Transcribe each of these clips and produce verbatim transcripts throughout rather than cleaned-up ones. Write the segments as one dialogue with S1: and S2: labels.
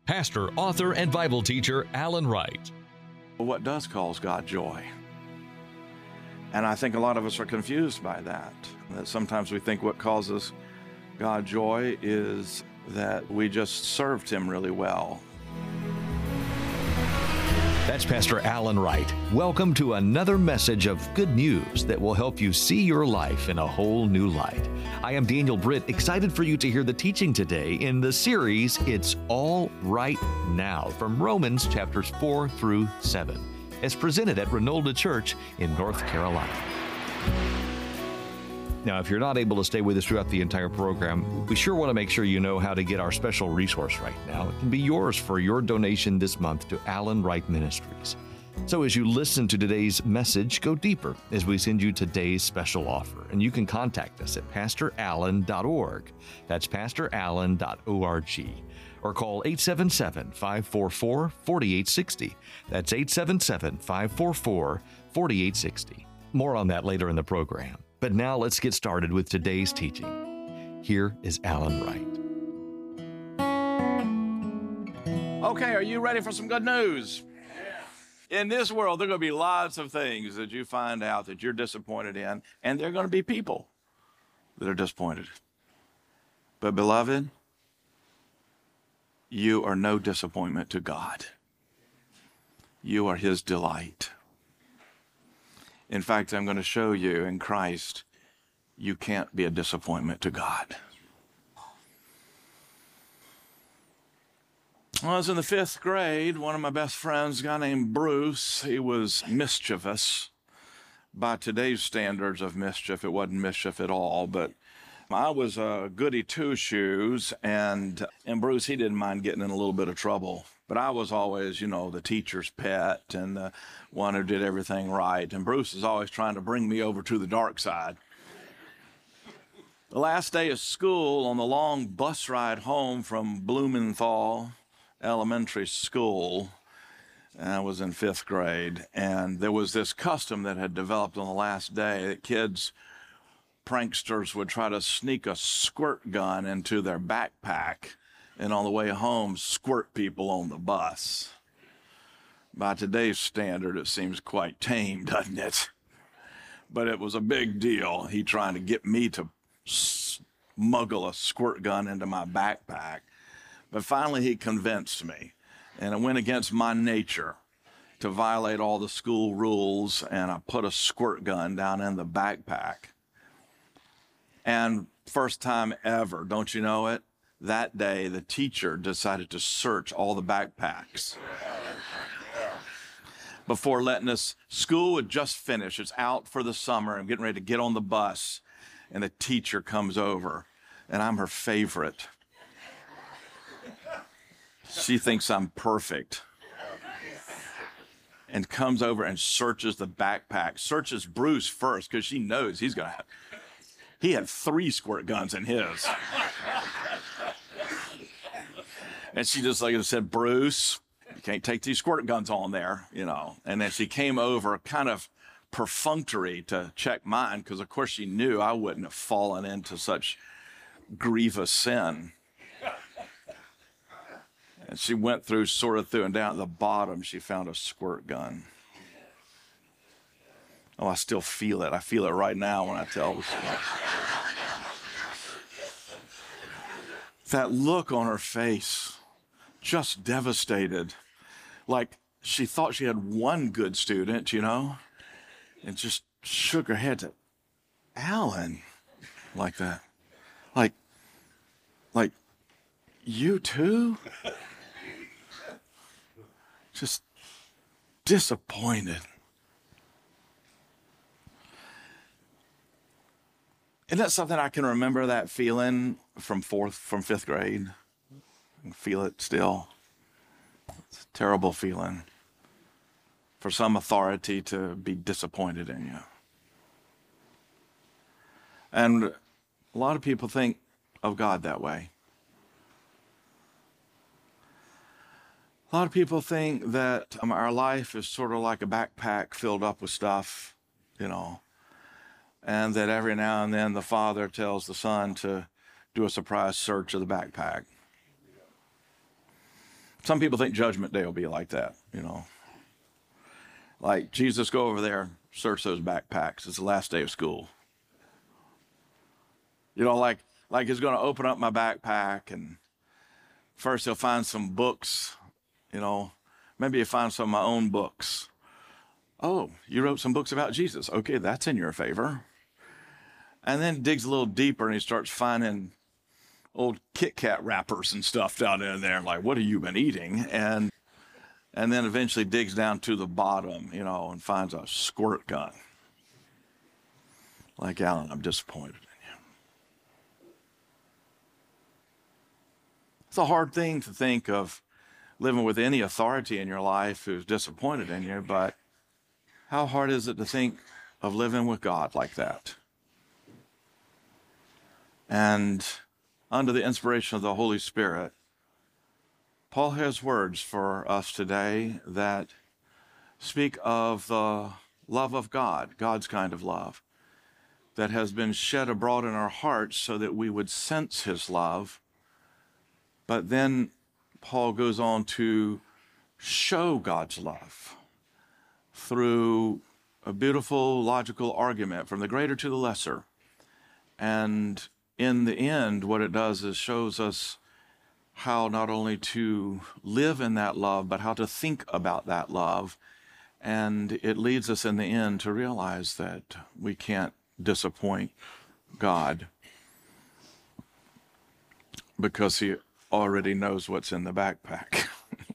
S1: pastor, author, and Bible teacher Alan Wright.
S2: What does cause God joy? And I think a lot of us are confused by that. That sometimes we think what causes God joy is that we just served Him really well.
S1: That's Pastor Alan Wright. Welcome to another message of good news that will help you see your life in a whole new light. I am Daniel Britt, excited for you to hear the teaching today in the series, It's All Right Now, from Romans chapters four through seven, as presented at Renolda Church in North Carolina. Now, if you're not able to stay with us throughout the entire program, we sure want to make sure you know how to get our special resource right now. It can be yours for your donation this month to Alan Wright Ministries. So as you listen to today's message, go deeper as we send you today's special offer. And you can contact us at pastor allen dot org. That's pastor allen dot org. Or call eight seven seven, five four four, four eight six zero. That's eight seven seven, five four four, four eight six zero. More on that later in the program. But now let's get started with today's teaching. Here is Alan Wright.
S2: Okay, are you ready for some good news? In this world, there are going to be lots of things that you find out that you're disappointed in, and there are going to be people that are disappointed. But beloved, you are no disappointment to God. You are His delight. In fact, I'm going to show you in Christ, you can't be a disappointment to God. When I was in the fifth grade, one of my best friends, a guy named Bruce, he was mischievous. By today's standards of mischief, it wasn't mischief at all, but I was a goody two-shoes, and, and Bruce, he didn't mind getting in a little bit of trouble. But I was always, you know, the teacher's pet and the one who did everything right. And Bruce is always trying to bring me over to the dark side. The last day of school, on the long bus ride home from Blumenthal Elementary School, I was in fifth grade, and there was this custom that had developed on the last day that kids, pranksters, would try to sneak a squirt gun into their backpack and on the way home squirt people on the bus. By today's standard, it seems quite tame, doesn't it? But it was a big deal. He trying to get me to smuggle a squirt gun into my backpack. But finally he convinced me, and it went against my nature to violate all the school rules, and I put a squirt gun down in the backpack. And first time ever, don't you know it? That day, the teacher decided to search all the backpacks before letting us. School had just finished. It's out for the summer. I'm getting ready to get on the bus, and the teacher comes over, and I'm her favorite. She thinks I'm perfect, and comes over and searches the backpack, searches Bruce first, because she knows he's going to have, he had three squirt guns in his. And she just like I said, Bruce, you can't take these squirt guns on there, you know. And then she came over kind of perfunctory to check mine, because of course she knew I wouldn't have fallen into such grievous sin. And she went through, sorted through, and down at the bottom, she found a squirt gun. Oh, I still feel it. I feel it right now when I tell the story. That look on her face, just devastated. Like she thought she had one good student, you know, and just shook her head to Alan like that. Like, like, you too? Just disappointed. Isn't that something I can remember, that feeling from fourth, from fifth grade? I can feel it still. It's a terrible feeling for some authority to be disappointed in you. And a lot of people think of God that way. A lot of people think that um, our life is sort of like a backpack filled up with stuff, you know, and that every now and then the father tells the son to do a surprise search of the backpack. Some people think Judgment Day will be like that, you know. Like, Jesus, go over there, search those backpacks. It's the last day of school. You know, like, like he's going to open up my backpack, and first he'll find some books, you know. Maybe he'll find some of my own books. Oh, you wrote some books about Jesus. Okay, that's in your favor. And then digs a little deeper, and he starts finding old Kit Kat wrappers and stuff down in there. Like, what have you been eating? And and then eventually digs down to the bottom, you know, and finds a squirt gun. Like, Alan, I'm disappointed in you. It's a hard thing to think of living with any authority in your life who's disappointed in you, but how hard is it to think of living with God like that? And under the inspiration of the Holy Spirit, Paul has words for us today that speak of the love of God, God's kind of love, that has been shed abroad in our hearts so that we would sense his love. But then Paul goes on to show God's love through a beautiful logical argument from the greater to the lesser. And in the end, what it does is shows us how not only to live in that love, but how to think about that love. And it leads us in the end to realize that we can't disappoint God because he already knows what's in the backpack.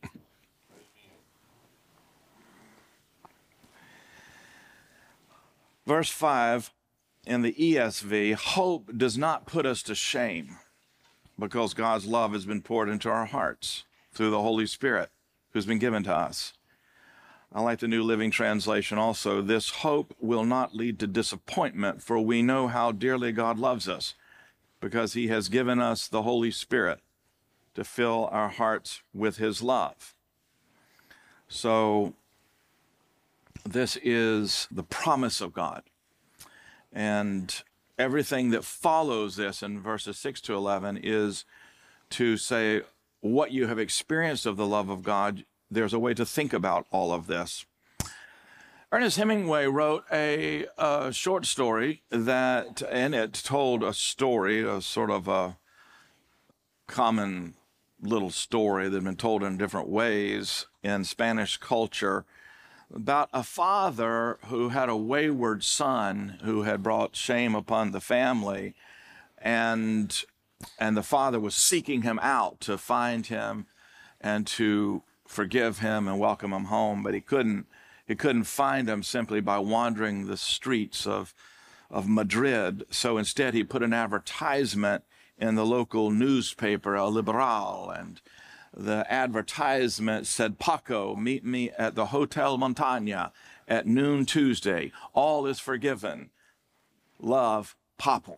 S2: Verse five in the E S V, hope does not put us to shame because God's love has been poured into our hearts through the Holy Spirit who's been given to us. I like the New Living Translation also. This hope will not lead to disappointment, for we know how dearly God loves us because he has given us the Holy Spirit to fill our hearts with his love. So this is the promise of God. And everything that follows this in verses six to eleven is to say what you have experienced of the love of God. There's a way to think about all of this. Ernest Hemingway wrote a, a short story that in it told a story, a sort of a common little story that had been told in different ways in Spanish culture about a father who had a wayward son who had brought shame upon the family, and and the father was seeking him out to find him and to forgive him and welcome him home, but he couldn't he couldn't find him simply by wandering the streets of of Madrid. So instead he put an advertisement in the local newspaper, El Liberal, and the advertisement said, Paco, meet me at the Hotel Montaña at noon Tuesday. All is forgiven. Love, Papa.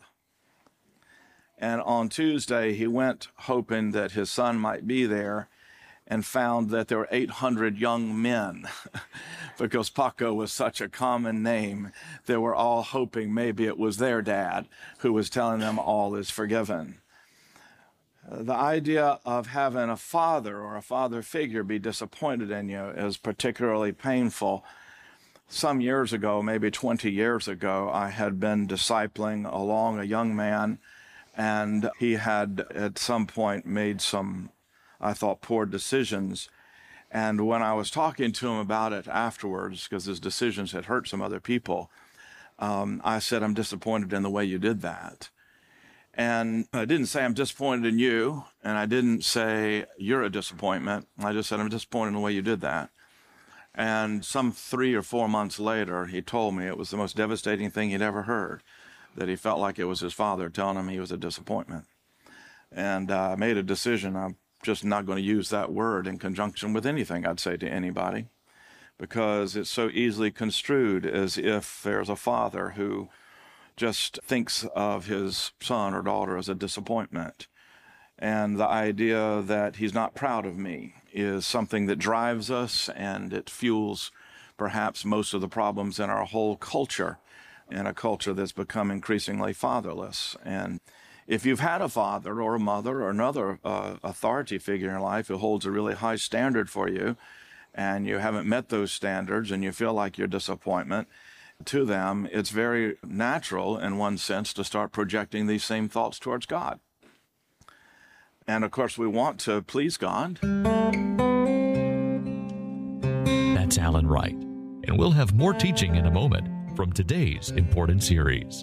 S2: And on Tuesday, he went hoping that his son might be there and found that there were eight hundred young men because Paco was such a common name. They were all hoping maybe it was their dad who was telling them all is forgiven. The idea of having a father or a father figure be disappointed in you is particularly painful. Some years ago, maybe twenty years ago, I had been discipling along a young man, and he had at some point made some, I thought, poor decisions. And when I was talking to him about it afterwards, because his decisions had hurt some other people, um, I said, I'm disappointed in the way you did that. And I didn't say I'm disappointed in you, and I didn't say you're a disappointment. I just said I'm disappointed in the way you did that. And some three or four months later, he told me it was the most devastating thing he'd ever heard, that he felt like it was his father telling him he was a disappointment. And I uh, made a decision. I'm just not going to use that word in conjunction with anything I'd say to anybody, because it's so easily construed as if there's a father who just thinks of his son or daughter as a disappointment. And the idea that he's not proud of me is something that drives us, and it fuels perhaps most of the problems in our whole culture, in a culture that's become increasingly fatherless. And If you've had a father or a mother or another uh, authority figure in your life who holds a really high standard for you, and you haven't met those standards and you feel like you're a disappointment to them, it's very natural in one sense to start projecting these same thoughts towards God. And of course, we want to please God.
S3: That's Alan Wright. And we'll have more teaching in a moment from today's important series.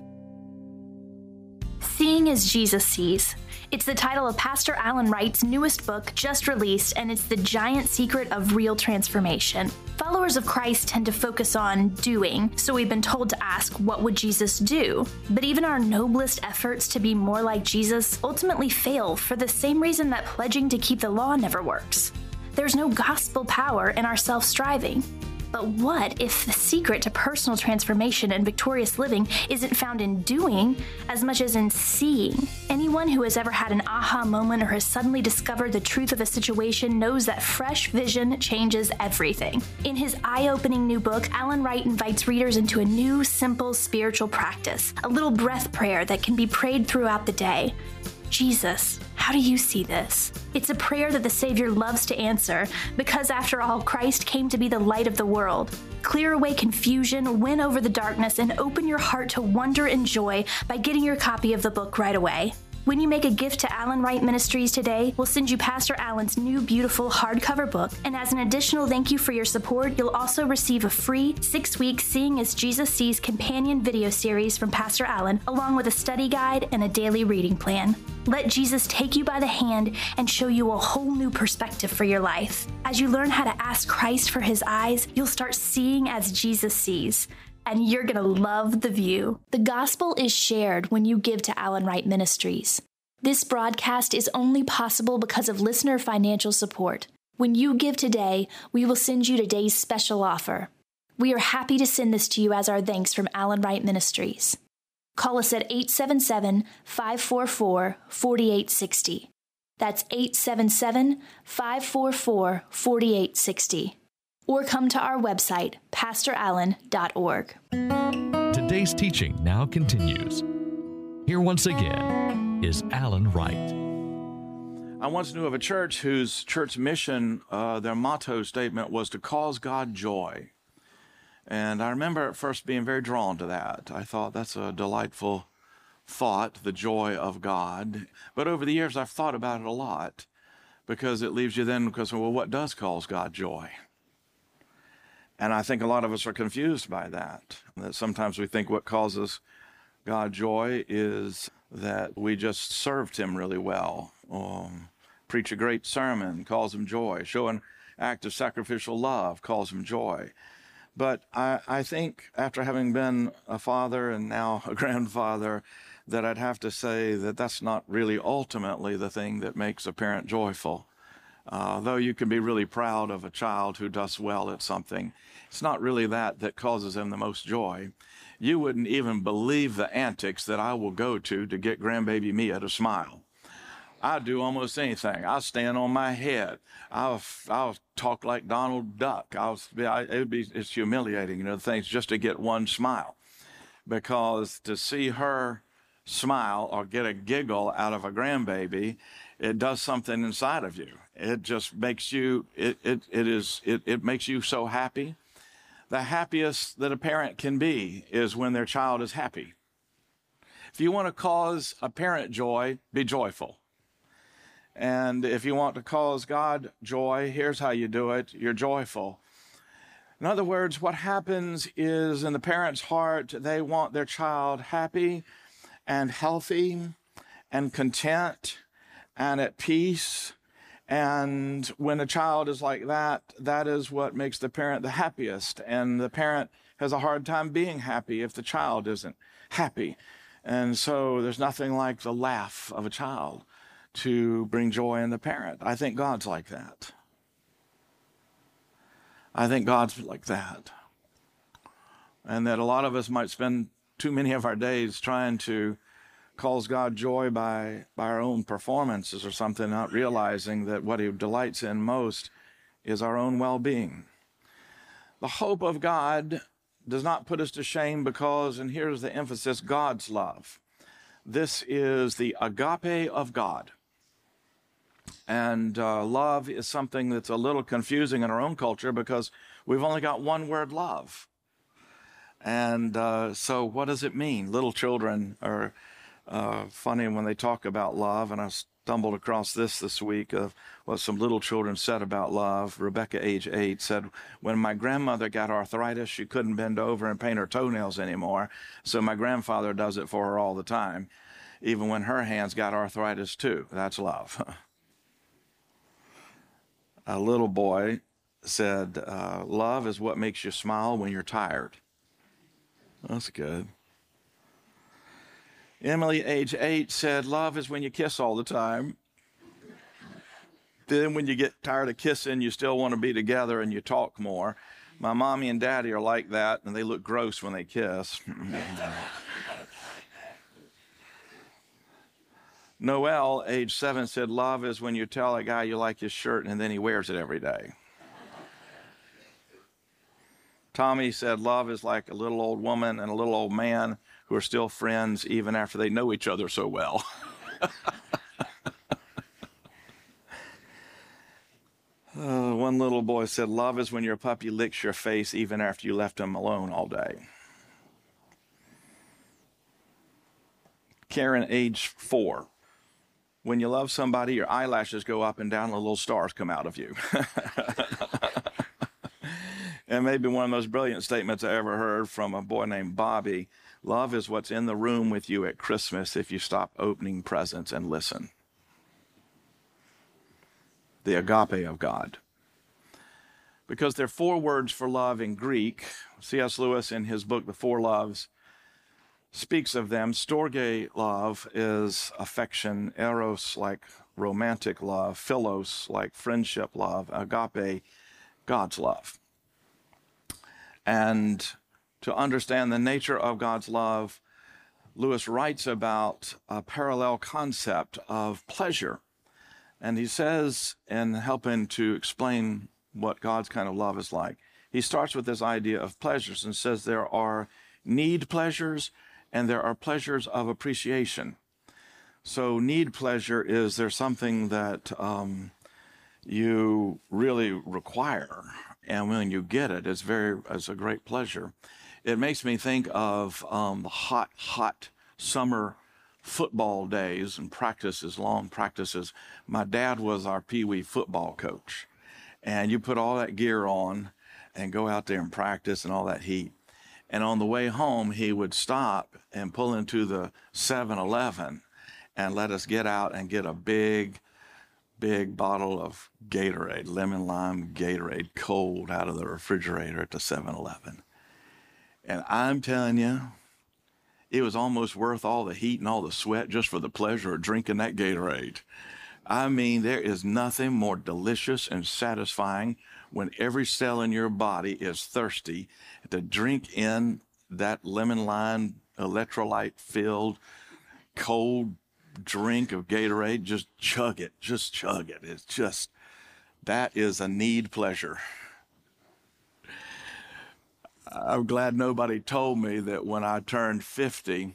S4: Seeing as Jesus Sees. It's the title of Pastor Alan Wright's newest book, just released, and it's the giant secret of real transformation. Followers of Christ tend to focus on doing, so we've been told to ask, what would Jesus do? But even our noblest efforts to be more like Jesus ultimately fail for the same reason that pledging to keep the law never works. There's no gospel power in our self-striving. But what if the secret to personal transformation and victorious living isn't found in doing as much as in seeing? Anyone who has ever had an aha moment or has suddenly discovered the truth of a situation knows that fresh vision changes everything. In his eye-opening new book, Alan Wright invites readers into a new, simple spiritual practice, a little breath prayer that can be prayed throughout the day. Jesus, how do you see this? It's a prayer that the Savior loves to answer because, after all, Christ came to be the light of the world. Clear away confusion, win over the darkness, and open your heart to wonder and joy by getting your copy of the book right away. When you make a gift to Alan Wright Ministries today, we'll send you Pastor Alan's new beautiful hardcover book, and as an additional thank you for your support, you'll also receive a free six-week Seeing as Jesus Sees companion video series from Pastor Alan, along with a study guide and a daily reading plan. Let Jesus take you by the hand and show you a whole new perspective for your life. As you learn how to ask Christ for his eyes, you'll start seeing as Jesus sees. And you're going to love the view. The gospel is shared when you give to Alan Wright Ministries. This broadcast is only possible because of listener financial support. When you give today, we will send you today's special offer. We are happy to send this to you as our thanks from Alan Wright Ministries. Call us at eight seven seven, five four four, four eight six zero. That's eight seven seven, five four four, four eight six zero. Or come to our website, pastor allen dot org.
S3: Today's teaching now continues. Here once again is Alan Wright.
S2: I once knew of a church whose church mission, uh, their motto statement was to cause God joy. And I remember at first being very drawn to that. I thought that's a delightful thought, the joy of God. But over the years, I've thought about it a lot because it leaves you then because, well, what does cause God joy? And I think a lot of us are confused by that, that sometimes we think what causes God joy is that we just served him really well, or preach a great sermon, calls him joy, show an act of sacrificial love, calls him joy. But I, I think after having been a father and now a grandfather, that I'd have to say that that's not really ultimately the thing that makes a parent joyful. Uh, though you can be really proud of a child who does well at something, it's not really that that causes them the most joy. You wouldn't even believe the antics that I will go to to get grandbaby Mia to smile. I'll do almost anything. I'll stand on my head. I'll I'll talk like Donald Duck. I'll I, it would be it's humiliating, you know, things just to get one smile, because to see her smile or get a giggle out of a grandbaby, it does something inside of you. It just makes you, it, it, it is, it, it makes you so happy. The happiest that a parent can be is when their child is happy. If you want to cause a parent joy, be joyful. And if you want to cause God joy, here's how you do it. You're joyful. In other words, what happens is in the parent's heart, they want their child happy and healthy and content and at peace. And when a child is like that, that is what makes the parent the happiest. And the parent has a hard time being happy if the child isn't happy. And so there's nothing like the laugh of a child to bring joy in the parent. I think God's like that. I think God's like that. And that a lot of us might spend too many of our days trying to cause God joy by, by our own performances or something, not realizing that what he delights in most is our own well-being. The hope of God does not put us to shame because, and here's the emphasis, God's love. This is the agape of God. And uh, love is something that's a little confusing in our own culture because we've only got one word, love. And uh, so what does it mean? Little children are uh, funny when they talk about love, and I stumbled across this this week of what some little children said about love. Rebecca, age eight, said, when my grandmother got arthritis, she couldn't bend over and paint her toenails anymore, so my grandfather does it for her all the time, even when her hands got arthritis too. That's love. A little boy said, uh, love is what makes you smile when you're tired. That's good. Emily, age eight, said, love is when you kiss all the time. Then when you get tired of kissing, you still want to be together and you talk more. My mommy and daddy are like that, and they look gross when they kiss. Noel, age seven, said, love is when you tell a guy you like his shirt and then he wears it every day. Tommy said, love is like a little old woman and a little old man who are still friends even after they know each other so well. uh, one little boy said, love is when your puppy licks your face even after you left him alone all day. Karen, age four. When you love somebody, your eyelashes go up and down and little stars come out of you. And maybe one of the most brilliant statements I ever heard from a boy named Bobby, love is what's in the room with you at Christmas if you stop opening presents and listen. The agape of God. Because there are four words for love in Greek. C S Lewis, in his book, The Four Loves, speaks of them. Storge love is affection, eros like romantic love, philos like friendship love, agape, God's love. And to understand the nature of God's love, Lewis writes about a parallel concept of pleasure. And he says, in helping to explain what God's kind of love is like, he starts with this idea of pleasures and says there are need pleasures and there are pleasures of appreciation. So need pleasure is there's something that um, you really require, and when you get it, it's very it's a great pleasure. It makes me think of um, the hot, hot summer football days and practices, long practices. My dad was our Pee Wee football coach, and you put all that gear on and go out there and practice and all that heat. And on the way home, he would stop and pull into the seven eleven and let us get out and get a big, big bottle of Gatorade, lemon lime Gatorade, cold out of the refrigerator at the seven eleven. And I'm telling you, it was almost worth all the heat and all the sweat just for the pleasure of drinking that Gatorade. I mean, there is nothing more delicious and satisfying when every cell in your body is thirsty to drink in that lemon lime electrolyte filled cold drink of Gatorade. Just chug it, just chug it. It's just, that is a need pleasure. I'm glad nobody told me that when I turned fifty,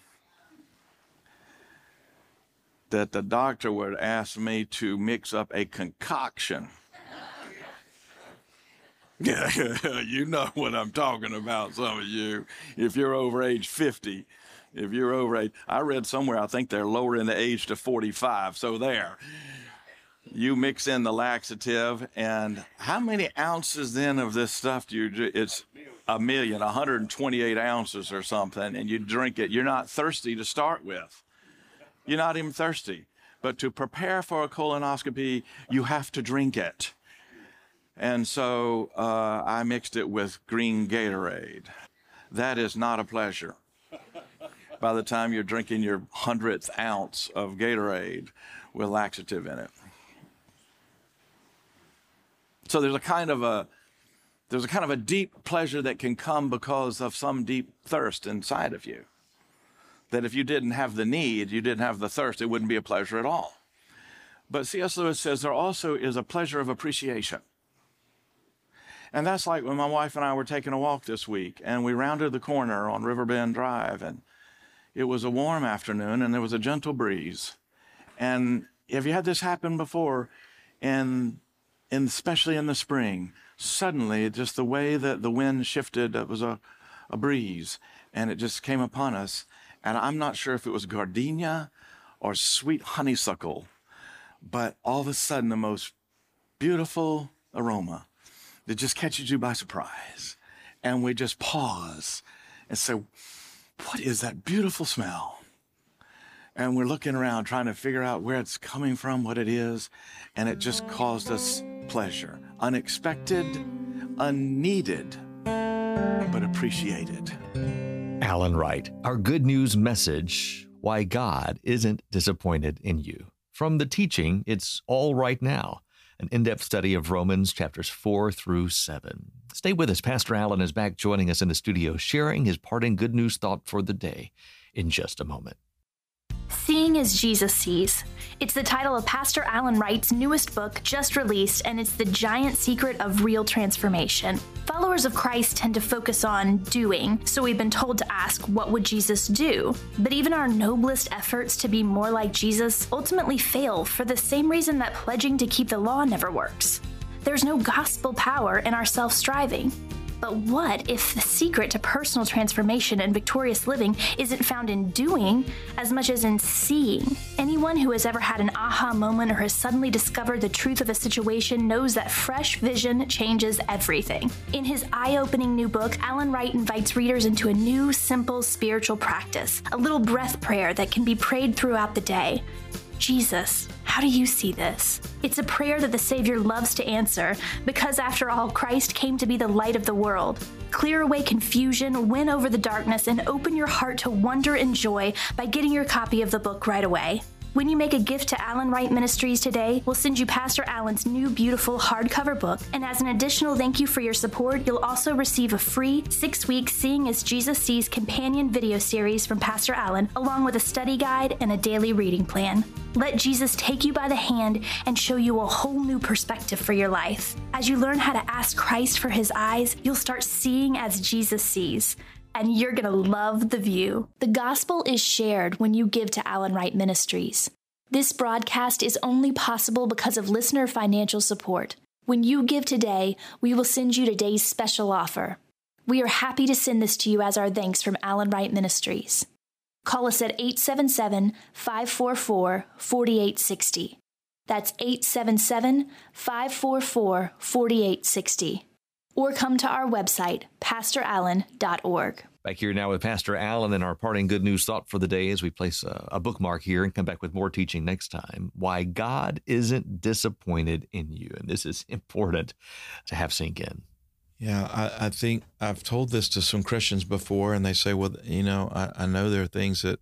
S2: that the doctor would ask me to mix up a concoction. Yeah, you know what I'm talking about, some of you. If you're over age fifty, if you're over age, I read somewhere, I think they're lowering the age to forty-five, so there. You mix in the laxative, and how many ounces then of this stuff do you do? It's a million, one hundred twenty-eight ounces or something, and you drink it. You're not thirsty to start with. You're not even thirsty. But to prepare for a colonoscopy, you have to drink it. And so uh, I mixed it with green Gatorade. That is not a pleasure. By the time you're drinking your hundredth ounce of Gatorade with laxative in it. So there's a kind of a there's a kind of a deep pleasure that can come because of some deep thirst inside of you. That if you didn't have the need, you didn't have the thirst, it wouldn't be a pleasure at all. But C S Lewis says there also is a pleasure of appreciation. And that's like when my wife and I were taking a walk this week, and we rounded the corner on Riverbend Drive, and It was a warm afternoon, and there was a gentle breeze. And have you had this happen before? And, and especially in the spring, suddenly, just the way that the wind shifted, it was a, a breeze, and it just came upon us. And I'm not sure if it was gardenia or sweet honeysuckle, but all of a sudden, the most beautiful aroma that just catches you by surprise. And we just pause and say, what is that beautiful smell? And we're looking around trying to figure out where it's coming from, what it is, and it just caused us pleasure. Unexpected, unneeded, but appreciated.
S1: Alan Wright, our good news message, why God isn't disappointed in you. From the teaching, It's All Right Now, an in-depth study of Romans chapters four through seven. Stay with us. Pastor Alan is back joining us in the studio, sharing his parting good news thought for the day in just a moment.
S4: Seeing as Jesus Sees. It's the title of Pastor Alan Wright's newest book, just released, and it's the giant secret of real transformation. Followers of Christ tend to focus on doing, so we've been told to ask, what would Jesus do? But even our noblest efforts to be more like Jesus ultimately fail for the same reason that pledging to keep the law never works. There's no gospel power in our self-striving. But what if the secret to personal transformation and victorious living isn't found in doing as much as in seeing? Anyone who has ever had an aha moment or has suddenly discovered the truth of a situation knows that fresh vision changes everything. In his eye-opening new book, Alan Wright invites readers into a new, simple spiritual practice, a little breath prayer that can be prayed throughout the day. Jesus, how do you see this? It's a prayer that the Savior loves to answer because, after all, Christ came to be the light of the world. Clear away confusion, win over the darkness, and open your heart to wonder and joy by getting your copy of the book right away. When you make a gift to Alan Wright Ministries today, we'll send you Pastor Alan's new beautiful hardcover book, and as an additional thank you for your support, you'll also receive a free six-week Seeing as Jesus Sees companion video series from Pastor Alan, along with a study guide and a daily reading plan. Let Jesus take you by the hand and show you a whole new perspective for your life. As you learn how to ask Christ for his eyes, you'll start seeing as Jesus sees. And you're going to love the view. The gospel is shared when you give to Alan Wright Ministries. This broadcast is only possible because of listener financial support. When you give today, we will send you today's special offer. We are happy to send this to you as our thanks from Alan Wright Ministries. Call us at eight seven seven, five four four, four eight six zero. That's eight seven seven, five four four, four eight six zero. Or come to our website, pastor allen dot org.
S1: Back here now with Pastor Alan and our parting good news thought for the day as we place a, a bookmark here and come back with more teaching next time. Why God isn't disappointed in you. And this is important to have sink in.
S5: Yeah, I, I think I've told this to some Christians before, and they say, well, you know, I, I know there are things that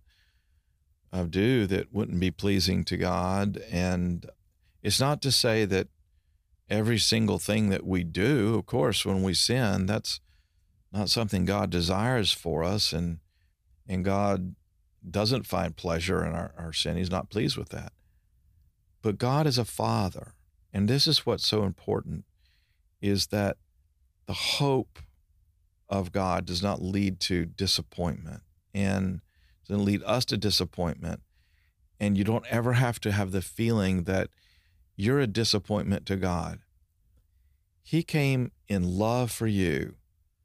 S5: I do that wouldn't be pleasing to God. And it's not to say that every single thing that we do, of course, when we sin, that's not something God desires for us, and and God doesn't find pleasure in our, our sin. He's not pleased with that. But God is a father, and this is what's so important, is that the hope of God does not lead to disappointment, and doesn't lead us to disappointment, and you don't ever have to have the feeling that you're a disappointment to God. He came in love for you,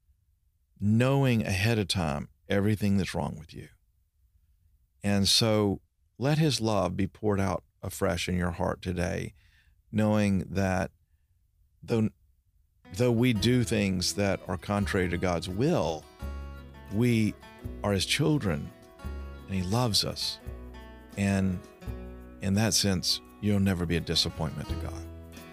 S5: knowing ahead of time everything that's wrong with you. And so let his love be poured out afresh in your heart today, knowing that though, though we do things that are contrary to God's will, we are his children, and he loves us. And in that sense, you'll never be a disappointment to God.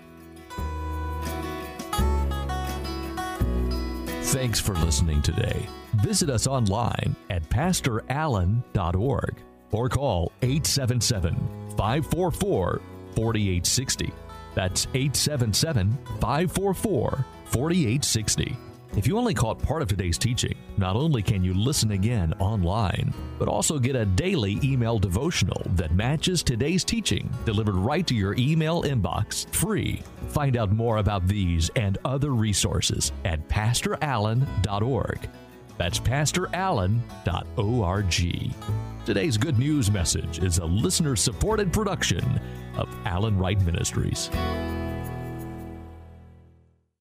S3: Thanks for listening today. Visit us online at pastor allen dot org or call eight seven seven, five four four, four eight six zero. That's eight seven seven, five four four, four eight six zero. If you only caught part of today's teaching, not only can you listen again online, but also get a daily email devotional that matches today's teaching delivered right to your email inbox, free. Find out more about these and other resources at pastor allen dot org. That's pastor allen dot org. Today's good news message is a listener-supported production of Alan Wright Ministries.